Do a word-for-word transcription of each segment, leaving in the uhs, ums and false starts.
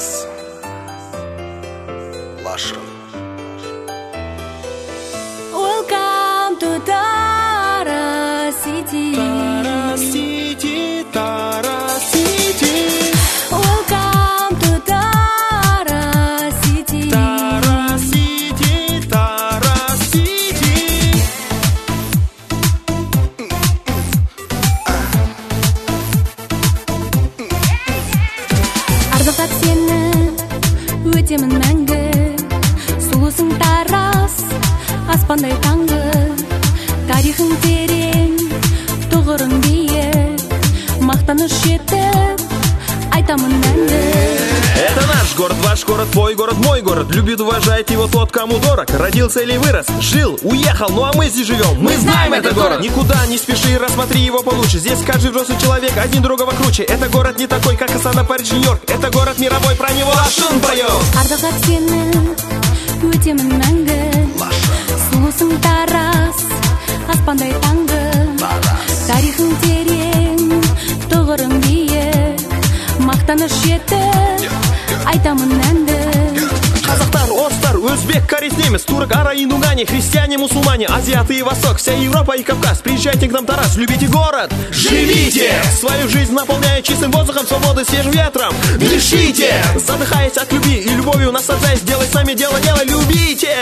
Тарас. Лашын. Welcome to Taras City. Taras City, Taras City. Welcome to Taras City. Taras City, Taras City. Ардақтап сені өтемін мәңгі, сұлусың Тарас, аспандай таңғы. Тарихың терең, тұғырың биік, мақтаныш етіп айтамын мәңгі. Это наш город, ваш город, твой город, мой город. Любит, уважает его тот, кому дорог. Родился или вырос, жил, уехал, ну а мы здесь живем. Мы знаем этот город. Никуда не спеши, рассмотри его получше. Здесь каждый взрослый человек один другого круче. Это город не такой, как Астана, Париж, Нью-Йорк. Это город мировой, про него Лашын поет. Ардақтап сені өтемін мәңгі, сұлусың Тарас, аспандай таңғы. Тарихың терең, тұғырың биік, мақтаныш етіп айтамын әнді. Казахтар, орыстар, өзбек, корейц, немец, турок, ара, индугане, христиане, мусульмане, азиаты и восток, вся Европа и Кавказ. Приезжайте к нам, Тарас, любите город, живите! Свою жизнь наполняя чистым воздухом, свободой, свежим ветром. Дышите! Задыхаясь от любви и любовью наслаждаясь, делай сами дело, дело, любите!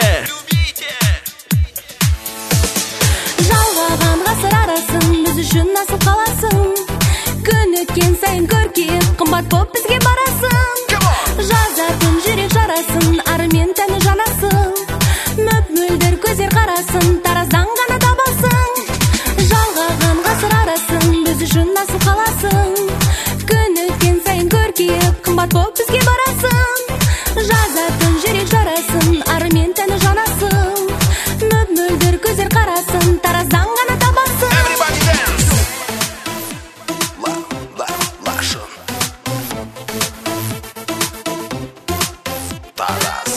Жалғаған ғасыр арасын, біз үшін асыл қаласың. Күн өткен сайын көркейіп, қымбат боп бізге барасың. Жазатын жүрек жарасын, арымен тәні жанасың. Мөп-мөлдір көздер қарасын, Тараздан ғана табасың. Жалғаған ғасыр арасын, біз үшін асыл қаласың. Күн өткен сайын көркейіп, қымбат боп бізге барасың. Жазатын жүрек жарасын, арымен тәні жанасың. Мөп-мөлдір көздер қарасын, Тараздан ғана табасың. Everybody dance. La, la, Лашын. Тарас.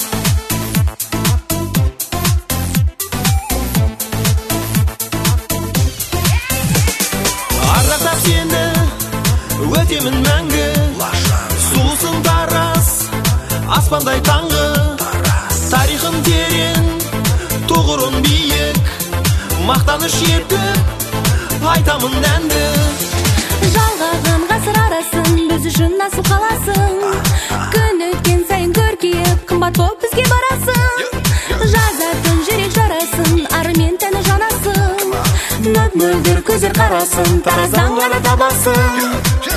Ардақтап сені өтемін мәңгі, Лашын. сұлусың Тарас, аспандай таңғы. Тарихын терең, тұғырын биік, мақтаныш етіп айтамын әнді. Жалғаған ғасыр арасын, біз үшін асыл қаласың. Күн өткен сайын көркейіп, қымбат боп бізге барасың. Жазатын жүрек жарасын, арымен тәні жанасың. Мөп-мөлдір көздер қарасын, Тараздан ғана табасың.